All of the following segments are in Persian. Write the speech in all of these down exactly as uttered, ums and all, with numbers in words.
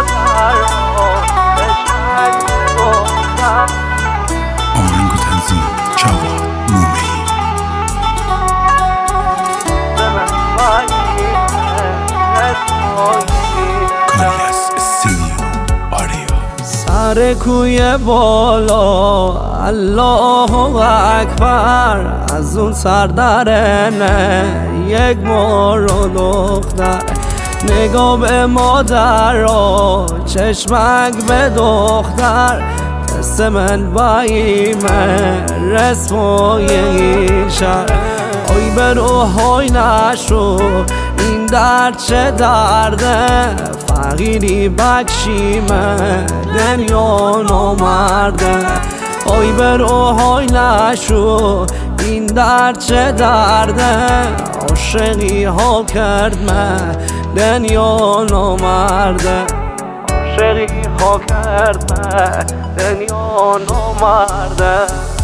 آهنگ و تنظیم جواد مومه‌ای. کاری از استودیو آریا. سر کوی بالا الله اکبر، از اون سردرنه یک مار و دختر. نگاه به مادر را چشمک به دختر، دست من باییمه رسمای این شهر. آی به روحای نشو این درد چه درده، فقیری بکشیمه دنیا نامرده. آی به روحای نشو این درد چه درده، عاشقی ها کرد من دنیا نامرده. عاشقی ها کرد من دنیا نامرده.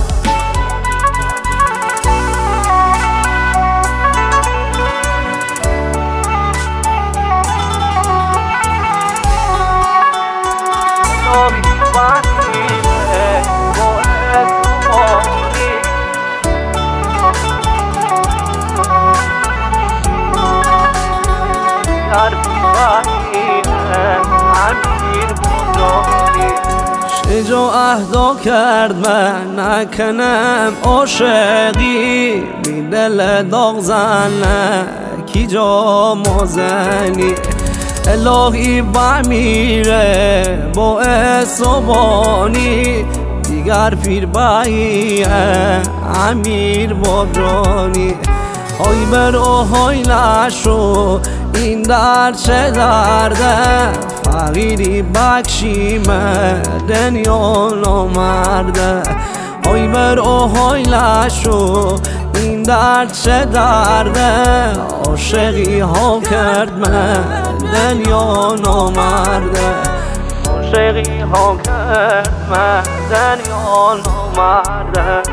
شجا اهدا کرد من نکنم عاشقی، بی دل داغ زنه کی جا مزنی. الهی بمیره با اسبانی، دیگر پیر باییه امیر بابرانی. آی به روحای نشو این درد چه درده، فقیری بکشیمه دنیا نامرده. آی به روحای نشو این درد چه درده، عاشقی ها کرد من دنیا نامرده. عاشقی ها کرد من دنیا نامرده.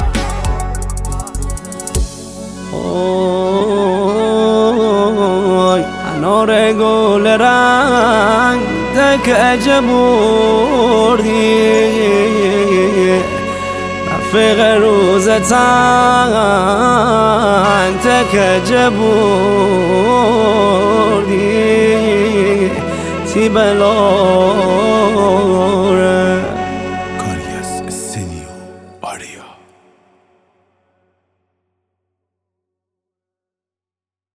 اوی انار گل رنگ تکه بردی، رفیق روز تنگ تکه بردی، تی بلاره. کاری از استودیو آریا.